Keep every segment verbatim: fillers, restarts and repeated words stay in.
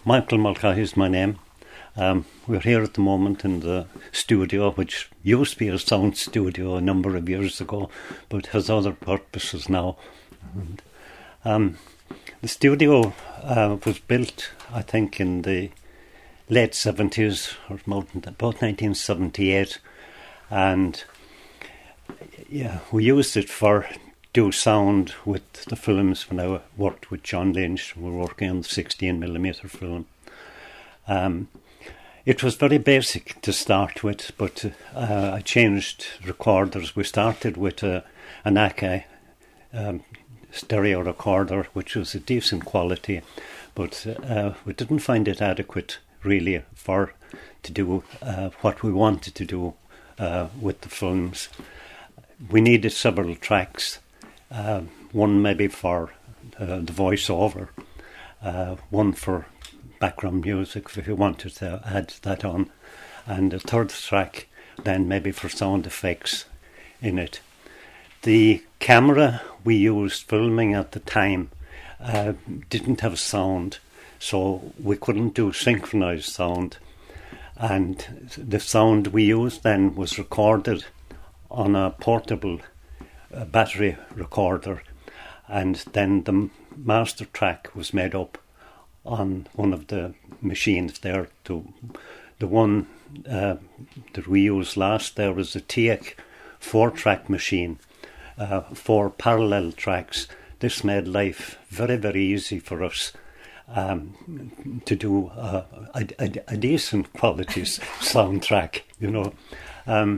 Michael Mulcahy is my name. Um, we're here at the moment in the studio, which used to be a sound studio a number of years ago, but has other purposes now. And, um, the studio uh, was built, I think, in the late seventies, or about nineteen seventy-eight, and yeah, we used it for do sound with the films when I worked with John Lynch. We were working on the sixteen millimeter film. Um, it was very basic to start with, but uh, I changed recorders. We started with a, an Akai um, stereo recorder, which was a decent quality, but uh, we didn't find it adequate really for to do uh, what we wanted to do uh, with the films. We needed several tracks. Uh, one maybe for uh, the voiceover, uh, one for background music if you wanted to add that on, and a third track then maybe for sound effects in it. The camera we used filming at the time uh, didn't have sound, so we couldn't do synchronized sound, and the sound we used then was recorded on a portable a battery recorder, and then the master track was made up on one of the machines there. To the one uh, that we used last there was a T E C four-track machine, uh, four parallel tracks. This made life very, very easy for us um, to do uh, a, a, a decent quality soundtrack, you know. Um,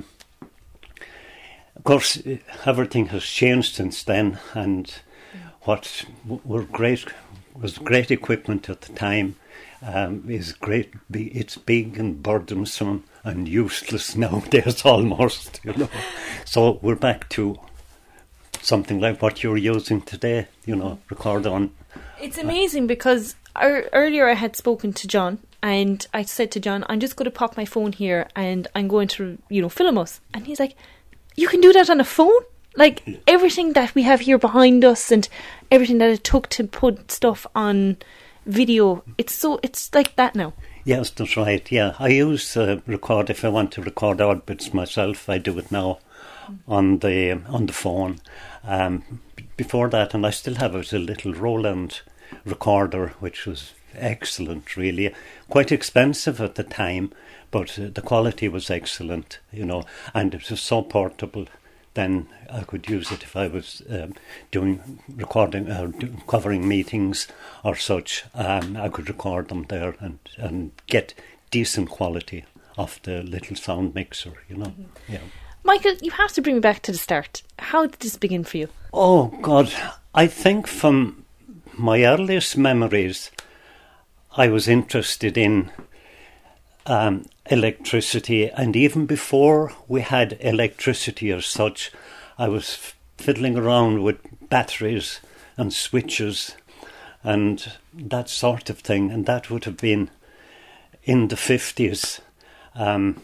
Of course, everything has changed since then, and what were great was great equipment at the time um, is great. It's big and burdensome and useless nowadays, almost. You know, so we're back to something like what you're using today. You know, record on. It's amazing because er- earlier I had spoken to John. And I said to John, I'm just going to pop my phone here, and I'm going to, you know, film us. And he's like, you can do that on a phone? Like, yeah. Everything that we have here behind us and everything that it took to put stuff on video, it's so it's like that now. Yes, that's right, yeah. I use uh, record, if I want to record odd bits myself, I do it now mm. on the on the phone. Um, b- before that, and I still have it, a little Roland recorder, which was excellent, really. Quite expensive at the time, but uh, the quality was excellent, you know, and it was so portable. Then I could use it if I was um, doing recording or uh, do, covering meetings or such. Um, I could record them there and, and get decent quality off the little sound mixer, you know. Mm-hmm. Yeah. Michael, you have to bring me back to the start. How did this begin for you? Oh, God. I think from my earliest memories, I was interested in um, electricity, and even before we had electricity as such, I was f- fiddling around with batteries and switches and that sort of thing, and that would have been in the fifties. Um,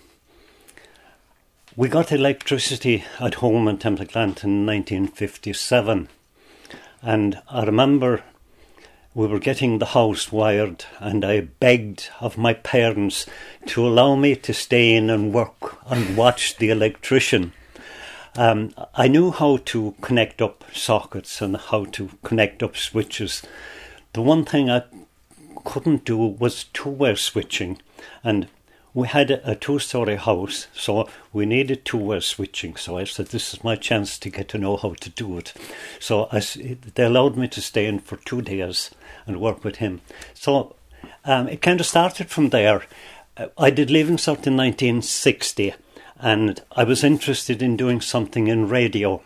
we got electricity at home in Templeclant in nineteen fifty-seven, and I remember we were getting the house wired, and I begged of my parents to allow me to stay in and work and watch the electrician. Um, I knew how to connect up sockets and how to connect up switches. The one thing I couldn't do was two-way switching, and we had a, a two-storey house, so we needed two-way switching. So I said, this is my chance to get to know how to do it. So I, they allowed me to stay in for two days and work with him. So um, it kind of started from there. I did Leaving Cert in nineteen sixty, and I was interested in doing something in radio.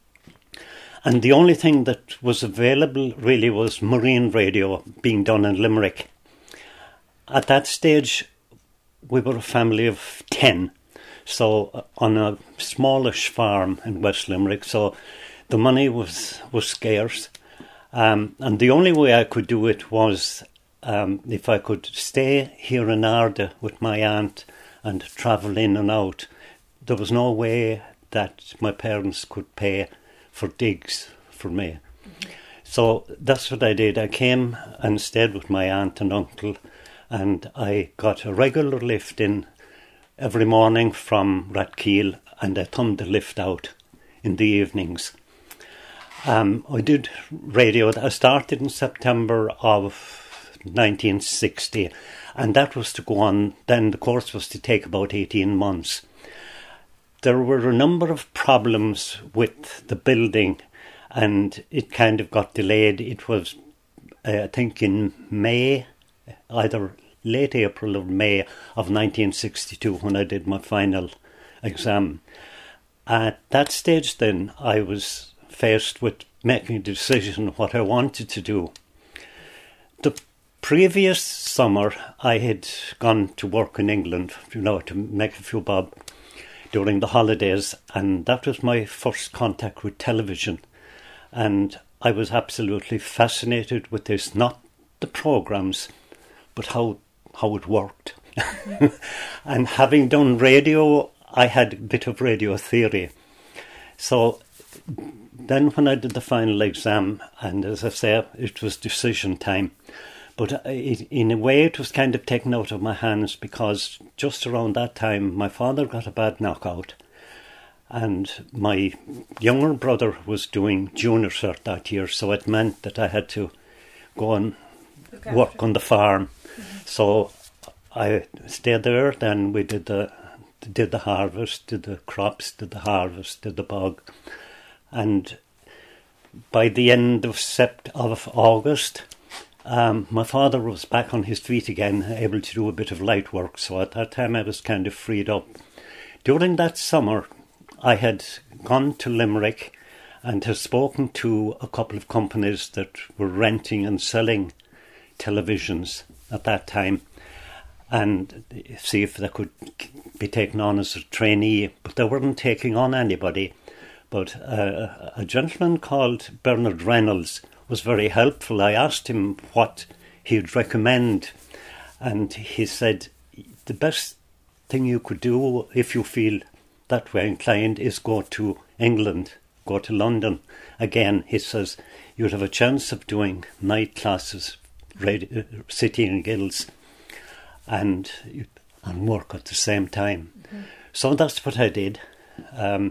And the only thing that was available really was marine radio being done in Limerick. At that stage, we were a family of ten, so uh, on a smallish farm in West Limerick, so the money was, was scarce. Um, and the only way I could do it was um, if I could stay here in Ardagh with my aunt and travel in and out. There was no way that my parents could pay for digs for me. Mm-hmm. So that's what I did. I came and stayed with my aunt and uncle, and I got a regular lift in every morning from Rathkeale, and I thumbed the lift out in the evenings. Um, I did radio. I started in September of nineteen sixty, and that was to go on. Then the course was to take about eighteen months. There were a number of problems with the building, and it kind of got delayed. It was, uh, I think, in May, either late April or May of nineteen sixty-two when I did my final exam. At that stage then, I was faced with making a decision what I wanted to do. The previous summer, I had gone to work in England, you know, to make a few bob during the holidays, and that was my first contact with television. And I was absolutely fascinated with this, not the programmes, but how how it worked. And having done radio, I had a bit of radio theory. So then when I did the final exam, and as I say, it was decision time. But it, in a way, it was kind of taken out of my hands, because just around that time, my father got a bad knockout. And my younger brother was doing junior cert that year, so it meant that I had to go and okay. work on the farm. Mm-hmm. So I stayed there. Then we did the did the harvest, did the crops, did the harvest, did the bog, and by the end of Sept of August, um, my father was back on his feet again, able to do a bit of light work. So at that time, I was kind of freed up. During that summer, I had gone to Limerick and had spoken to a couple of companies that were renting and selling televisions at that time, and see if they could be taken on as a trainee, but they weren't taking on anybody. But uh, a gentleman called Bernard Reynolds was very helpful. I asked him what he'd recommend, and he said, the best thing you could do if you feel that way inclined is go to England, go to London. Again, he says, you'd have a chance of doing night classes, radio, City and Guilds, and and work at the same time. Mm-hmm. So that's what I did. Um,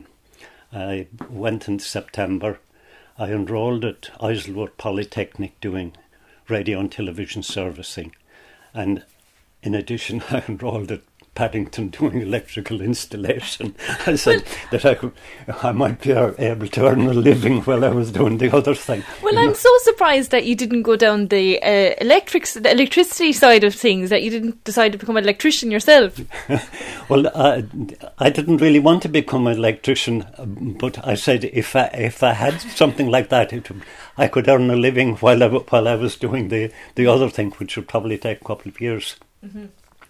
I went in September. I enrolled at Isleworth Polytechnic doing radio and television servicing. And in addition, I enrolled at Paddington doing electrical installation. I said well, that I could, I might be able to earn a living while I was doing the other thing. Well, I'm know? so surprised that you didn't go down the uh, electric, the electricity side of things, that you didn't decide to become an electrician yourself. Well, uh, I didn't really want to become an electrician, but I said if I, if I had something like that, it, I could earn a living while I, while I was doing the, the other thing, which would probably take a couple of years. Mm-hmm.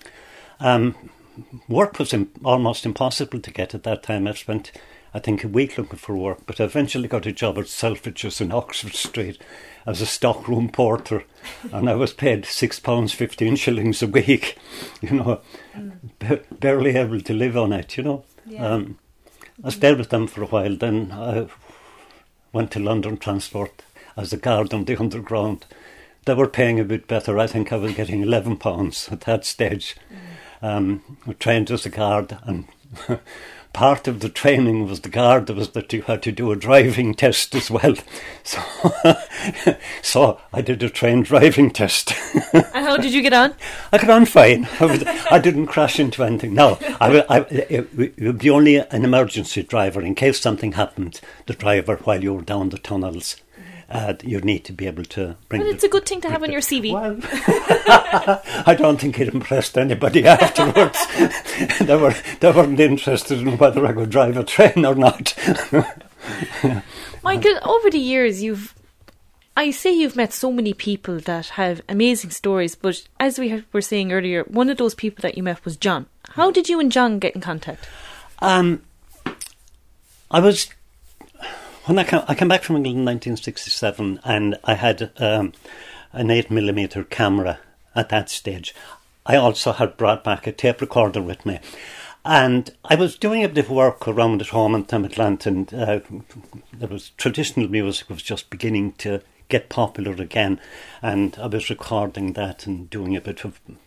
Um, work was im- almost impossible to get at that time. I spent, I think, a week looking for work, but I eventually got a job at Selfridges in Oxford Street as a stockroom porter, and I was paid six pounds fifteen shillings a week. You know, mm. b- barely able to live on it. You know, yeah. um, I stayed with them for a while. Then I went to London Transport as a guard on the Underground. They were paying a bit better. I think I was getting eleven pounds at that stage. Mm. Um, I trained as a guard, and part of the training was the guard was that you had to do a driving test as well. So, so I did a trained driving test. And how did you get on? I got on fine. I, was, I didn't crash into anything. No, I, I, it, it would be only an emergency driver in case something happened. The driver while you were down the tunnels. Uh, you need to be able to bring. Well, it's the, a good thing to have on your C V. Well, I don't think it impressed anybody afterwards. they were they weren't interested in whether I could drive a train or not. Michael, over the years, you've, I say you've met so many people that have amazing stories. But as we were saying earlier, one of those people that you met was John. How did you and John get in contact? Um, I was. When I came, I came back from England in nineteen sixty-seven, and I had um, an eight millimeter camera at that stage. I also had brought back a tape recorder with me. And I was doing a bit of work around at home in Thamaglant, and uh, there was traditional music was just beginning to get popular again. And I was recording that and doing a bit of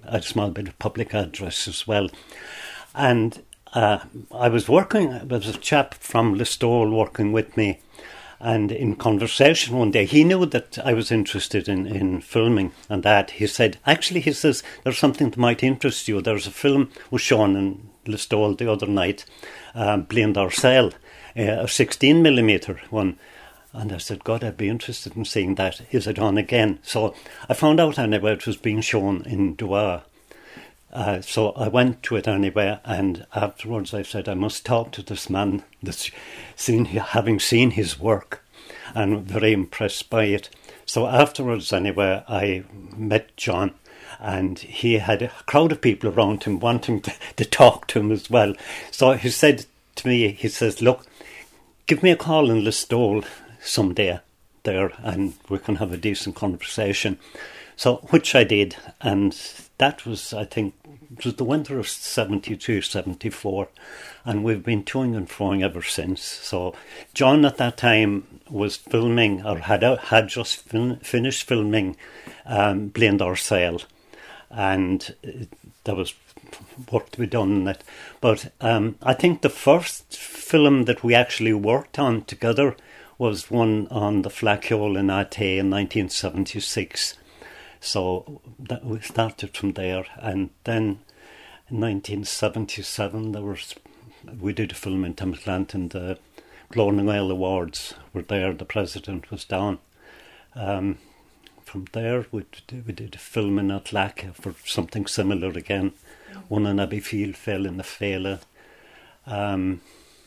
a small bit of public address as well. And uh, I was working, there was a chap from Listowel working with me, and in conversation one day, he knew that I was interested in, in filming and that. He said, actually, he says, there's something that might interest you. There's a film was shown in Listowel the other night, um, Blian Dorsale, uh, a sixteen millimetre one. And I said, God, I'd be interested in seeing that. Is it on again? So I found out anyway it was being shown in Dua. Uh, so I went to it anyway, and afterwards I said, I must talk to this man that's seen, having seen his work, and very impressed by it. So afterwards anyway, I met John, and he had a crowd of people around him wanting to, to talk to him as well. So he said to me, he says, look, give me a call in Listowel someday there, and we can have a decent conversation. So, which I did, and that was, I think, it was the winter of seventy-two, seventy-four, and we've been toing and froing ever since. So, John at that time was filming, or had had just fin- finished filming um, Blian Dorsale, and there was work to be done in it. But um, I think the first film that we actually worked on together was one on the Flacciole in Ate in nineteen seventy-six. So that we started from there, and then in nineteen seventy-seven there was we did a film in Thamesland, and the Glory Oil Awards were there. The president was down. Um, from there we did, we did a film in Atlaca for something similar again. One in Abbeyfield fell in the Fela. Um,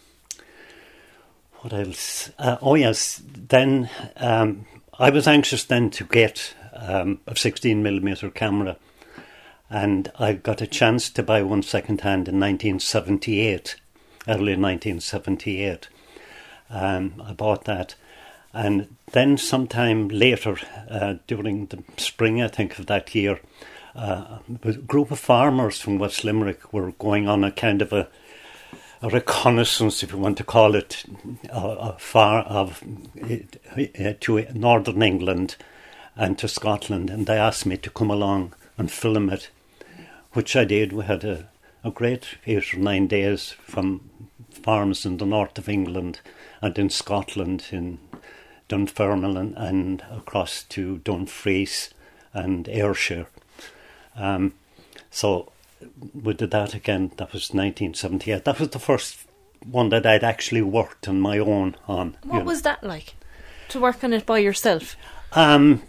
what else? Uh, oh yes, then um, I was anxious then to get Um, a sixteen millimetre camera, and I got a chance to buy one second hand in nineteen seventy-eight, early nineteen seventy-eight. Um, I bought that, and then sometime later, uh, during the spring, I think, of that year, uh, a group of farmers from West Limerick were going on a kind of a, a reconnaissance, if you want to call it, uh, far of uh, to northern England and to Scotland, and they asked me to come along and film it, which I did. We had a, a great eight or nine days from farms in the north of England and in Scotland, in Dunfermline, and across to Dumfries and Ayrshire. Um, so we did that again. That was nineteen seventy-eight. That was the first one that I'd actually worked on my own on. What was that like, to work on it by yourself? Um,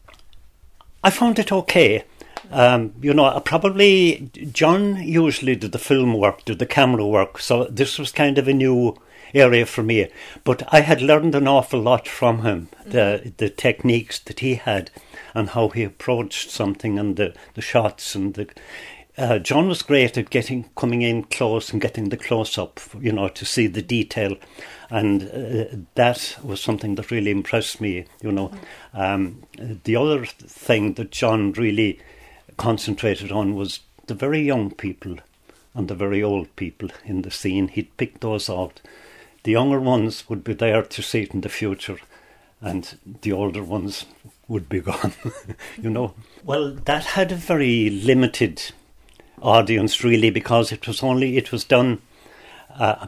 I found it okay. Um, you know, probably John usually did the film work, did the camera work, so this was kind of a new area for me. But I had learned an awful lot from him, the the techniques that he had and how he approached something, and the, the shots. And the uh, John was great at getting coming in close and getting the close-up, you know, to see the detail. And uh, that was something that really impressed me, you know. Um, the other thing that John really concentrated on was the very young people and the very old people in the scene. He'd pick those out. The younger ones would be there to see it in the future, and the older ones would be gone, you know. Well, that had a very limited audience, really, because it was only, it was done uh,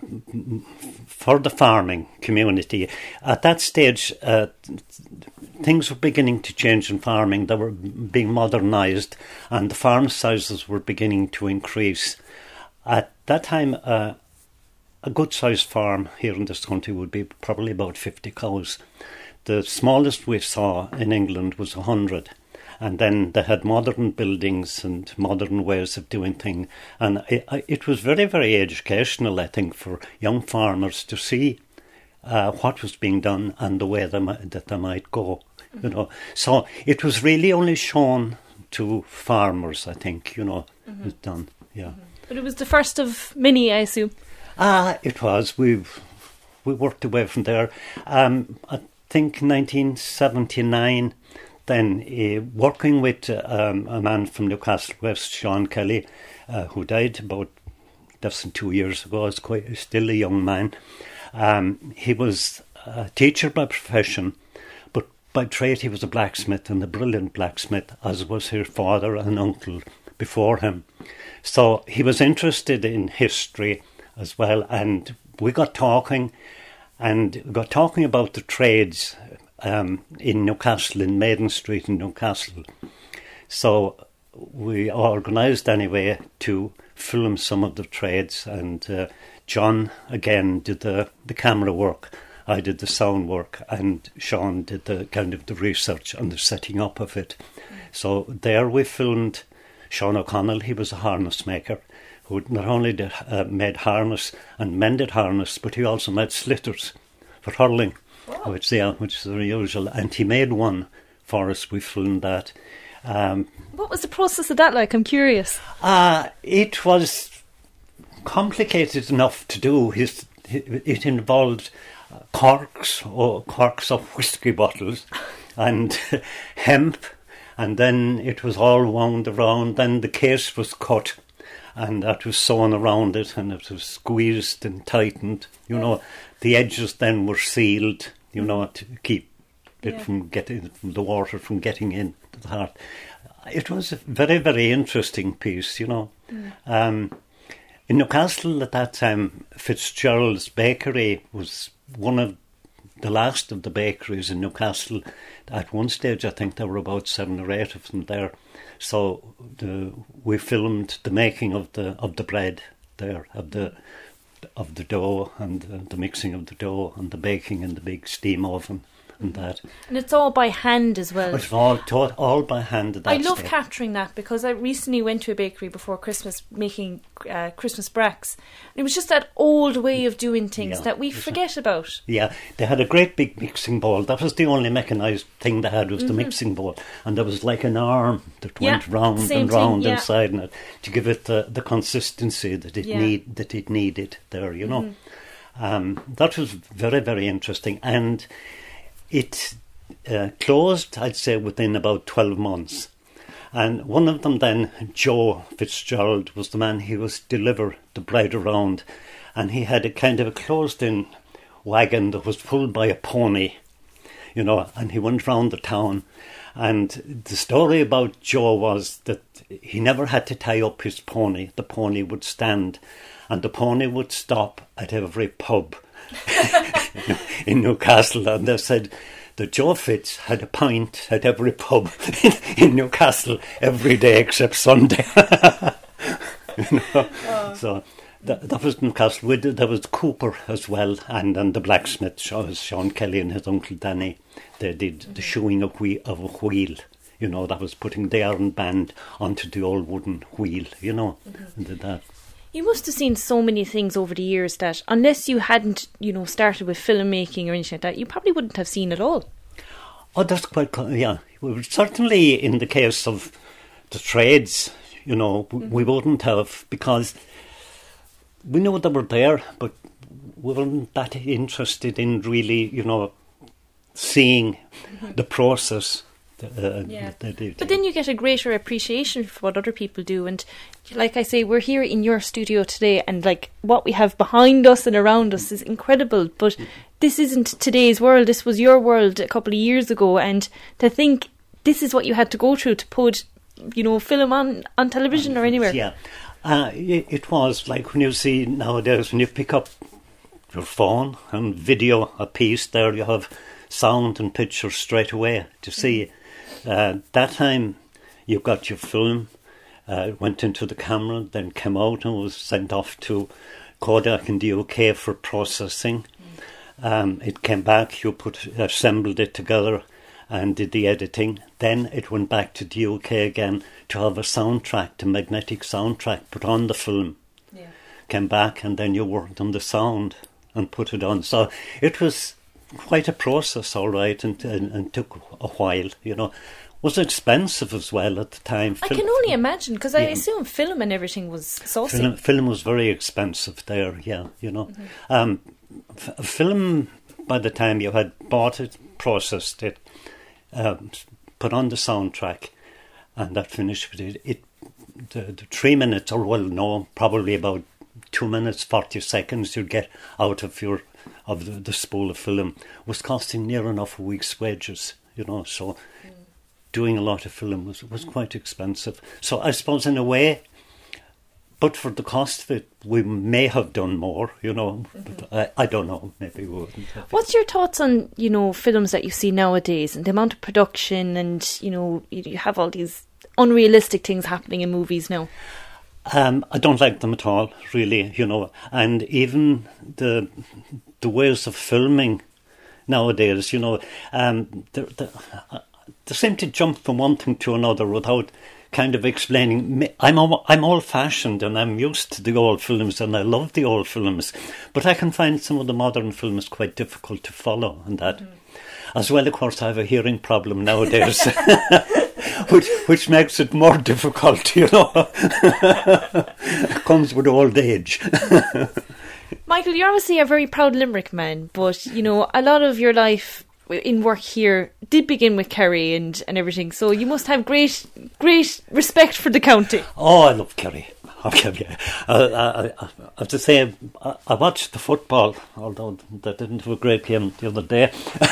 for the farming community. At that stage, uh, things were beginning to change in farming. They were being modernised, and the farm sizes were beginning to increase. At that time, uh, a good-sized farm here in this country would be probably about fifty cows. The smallest we saw in England was one hundred. And then they had modern buildings and modern ways of doing things. And it, it was very, very educational, I think, for young farmers to see uh, what was being done and the way they might, that they might go. You know, so it was really only shown to farmers, I think, you know, mm-hmm. It was done, yeah. Mm-hmm. But it was the first of many, I assume. Ah, it was. We we worked away from there. Um, I think nineteen seventy-nine, then uh, working with um, a man from Newcastle West, Sean Kelly, uh, who died about less than two years ago. He's quite still a young man. Um, he was a teacher by profession, but by trade he was a blacksmith, and a brilliant blacksmith, as was his father and uncle, before him. So he was interested in history as well, and we got talking, and got talking about the trades um, in Newcastle, in Maiden Street in Newcastle. So we organised anyway to film some of the trades, and uh, John again did the, the camera work, I did the sound work, and Sean did the kind of the research and the setting up of it. So there we filmed Sean O'Connell. He was a harness maker who not only did, uh, made harness and mended harness, but he also made slitters for hurling, wow. which, yeah, which is unusual. And he made one for us. We filmed that. Um, what was the process of that like? I'm curious. Uh, it was complicated enough to do. His, it involved corks or corks of whiskey bottles and hemp, and then it was all wound around. Then the case was cut, and that was sewn around it, and it was squeezed and tightened. You know, the edges then were sealed, you know, to keep it yeah. from getting from the water from getting into the heart. It was a very, very interesting piece, you know. Mm. Um, in Newcastle at that time, Fitzgerald's Bakery was one of the last of the bakeries in Newcastle. At one stage, I think there were about seven or eight of them there. So the, we filmed the making of the of the bread there, of the of the dough, and the, the mixing of the dough, and the baking in the big steam oven. And that, and it's all by hand as well. It's all taught all by hand. At that I love stage. capturing that, because I recently went to a bakery before Christmas making uh, Christmas bracks, and it was just that old way of doing things yeah, that we forget about. Yeah, they had a great big mixing bowl. That was the only mechanised thing they had, was mm-hmm. the mixing bowl, and there was like an arm that yeah, went round and round thing, yeah. inside it to give it the, the consistency that it yeah. need that it needed there. You know, mm-hmm. um, that was very, very interesting. And it uh, closed, I'd say, within about twelve months. And one of them then, Joe Fitzgerald, was the man who was deliver the bread around. And he had a kind of a closed-in wagon that was pulled by a pony, you know, and he went round the town. And the story about Joe was that he never had to tie up his pony. The pony would stand, and the pony would stop at every pub in Newcastle, and they said that Joe Fitz had a pint at every pub in, in Newcastle every day except Sunday. you know? Oh. So that, that was Newcastle. We did, there was Cooper as well, and, and the blacksmith, Sean Kelly and his uncle Danny. They did mm-hmm. the shoeing of, wheel, of a wheel. You know, that was putting the iron band onto the old wooden wheel, you know, mm-hmm. and did that. You must have seen so many things over the years that, unless you hadn't, you know, started with filmmaking or anything like that, you probably wouldn't have seen it all. Oh, that's quite, yeah. Well, certainly in the case of the trades, you know, mm-hmm. we wouldn't have, because we knew they were there, but we weren't that interested in really, you know, seeing mm-hmm. the process. Uh, yeah. But then you get a greater appreciation for what other people do, and like I say, we're here in your studio today, and like what we have behind us and around us is incredible, but this isn't today's world. This was your world a couple of years ago, and to think this is what you had to go through to put, you know, film on, on television or anywhere. Yeah, uh, it, it was like when you see nowadays, when you pick up your phone and video a piece, there you have sound and picture straight away to see. Uh, that time you got your film, uh, went into the camera, then came out and was sent off to Kodak in the U K for processing. Mm. Um, it came back, you put assembled it together and did the editing. Then it went back to the U K again to have a soundtrack, a magnetic soundtrack put on the film. Yeah. Came back, and then you worked on the sound and put it on. So it was quite a process, all right, and, and, and took a while, you know. Was expensive as well at the time. I Film, can only imagine, because I yeah. assume film and everything was saucy. Film, film was very expensive there, yeah, you know. Mm-hmm. Um, f- film, by the time you had bought it, processed it, um, put on the soundtrack, and that finished with it. it the, the three minutes, or well, no, probably about two minutes, forty seconds you'd get out of your of the, the spool of film was costing near enough a week's wages, you know, so mm. doing a lot of film was, was quite expensive. So I suppose in a way, but for the cost of it, we may have done more, you know. Mm-hmm. But I, I don't know, maybe we wouldn't have. What's your thoughts on, you know, films that you see nowadays and the amount of production and, you know, you, you have all these unrealistic things happening in movies now? Um, I don't like them at all, really, you know. And even the the ways of filming nowadays, you know, um, they they seem to jump from one thing to another without kind of explaining. I'm I'm old-fashioned and I'm used to the old films and I love the old films, but I can find some of the modern films quite difficult to follow and that. Mm. As well, of course, I have a hearing problem nowadays, which which makes it more difficult, you know. It comes with old age. Michael, you're obviously a very proud Limerick man, but, you know, a lot of your life in work here did begin with Kerry and, and everything, so you must have great great respect for the county. Oh, I love Kerry. Okay, uh, I, I, I have to say, I, I watched the football, although they didn't have a great game the other day.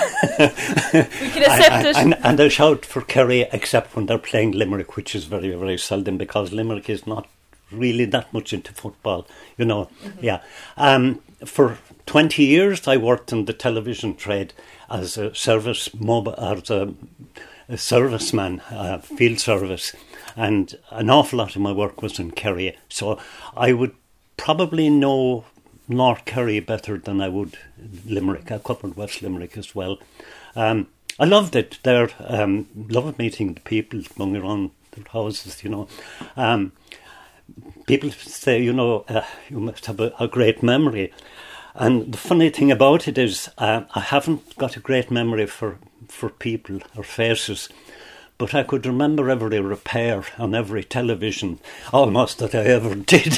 We can accept and, it. And, and I shout for Kerry, except when they're playing Limerick, which is very, very seldom, because Limerick is not really that much into football, you know. Mm-hmm. Yeah. Um, for twenty years, I worked in the television trade as a service mobile, as a, a serviceman, uh, field service. And an awful lot of my work was in Kerry. So I would probably know North Kerry better than I would Limerick. I covered West Limerick as well. Um, I loved it there. Um, loved meeting the people, going around their houses, you know. Um, people say, you know, uh, you must have a, a great memory. And the funny thing about it is uh, I haven't got a great memory for, for people or faces. But I could remember every repair on every television, almost, that I ever did.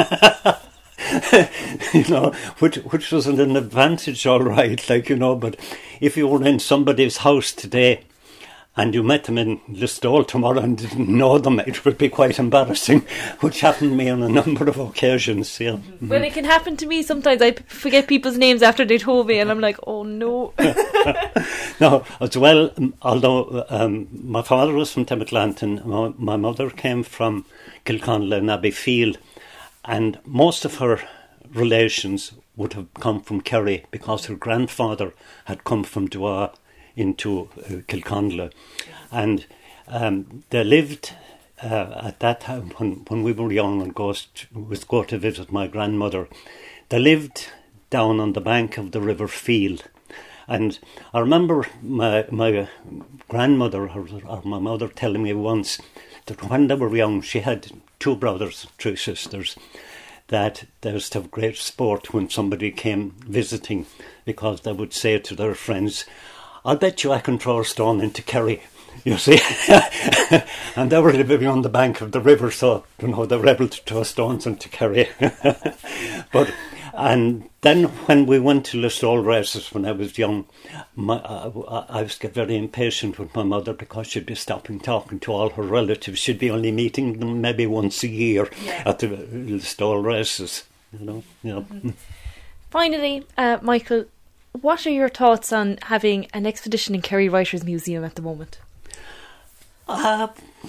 You know, which which was an advantage, all right, like, you know. But if you were in somebody's house today and you met them in Listowel tomorrow and didn't know them, it would be quite embarrassing, which happened to me on a number of occasions. Yeah. Mm-hmm. Well, it can happen to me sometimes. I forget people's names after they told me, and I'm like, oh no. No, as well, although um, my father was from Timotlanton, my, my mother came from Kilconley and Abbeyfield, and most of her relations would have come from Kerry because her grandfather had come from Dua into uh, Kilconley, and um, they lived uh, at that time when, when we were young and goes to, was go to visit my grandmother. They lived down on the bank of the River Field. And I remember my my grandmother or, or my mother telling me once that when they were young, she had two brothers, two sisters, that they used to have great sport when somebody came visiting, because they would say to their friends, I'll bet you I can throw a stone into Kerry, you see. And they were living on the bank of the river, so, you know, they were able to throw stones into Kerry. But and then when we went to Listowel races when I was young, my, uh, I used to get very impatient with my mother because she'd be stopping talking to all her relatives. She'd be only meeting them maybe once a year yeah. at the Listowel races, you know. You know. Mm-hmm. Finally, uh, Michael, what are your thoughts on having an expedition in Kerry Writers Museum at the moment? Uh,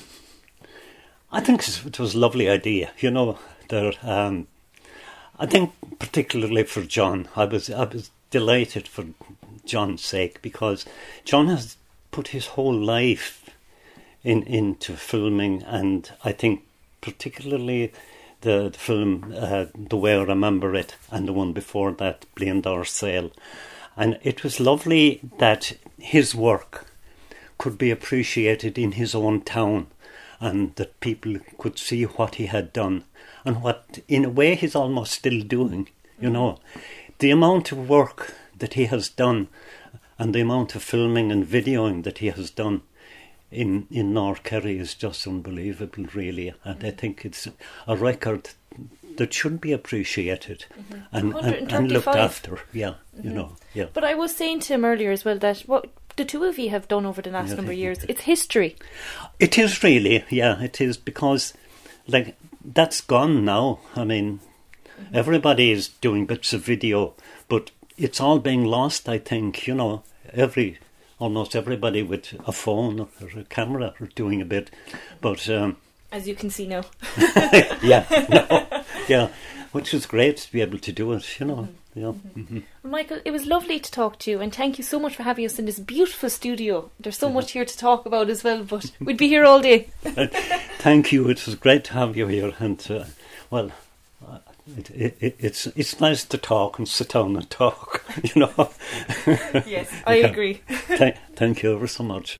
I think it was a lovely idea, you know. There. Um, I think particularly for John, I was I was delighted for John's sake, because John has put his whole life in into filming, and I think particularly the, the film uh, The Way I Remember It and the one before that, Bleandor Sale. And it was lovely that his work could be appreciated in his own town and that people could see what he had done. And what, in a way, he's almost still doing, you know. The amount of work that he has done and the amount of filming and videoing that he has done in, in North Kerry is just unbelievable, really. And I think it's a record that should be appreciated mm-hmm. and, and, and looked after. Yeah, mm-hmm. you know, yeah. But I was saying to him earlier as well that what the two of you have done over the last yeah, number of years, it's history. It is really, yeah, it is, because, like, that's gone now. I mean, mm-hmm. everybody is doing bits of video, but it's all being lost, I think, you know. Every almost everybody with a phone or a camera are doing a bit. But um, as you can see now, yeah, no, yeah, which is great to be able to do it. You know, mm-hmm. yeah. Mm-hmm. Mm-hmm. Well, Michael, it was lovely to talk to you, and thank you so much for having us in this beautiful studio. There's so yeah. much here to talk about as well, but we'd be here all day. Thank you. It was great to have you here, and uh, well. Uh, It, it, it, it's it's nice to talk and sit down and talk, you know. Yes, I yeah. agree. Th- thank you ever so much.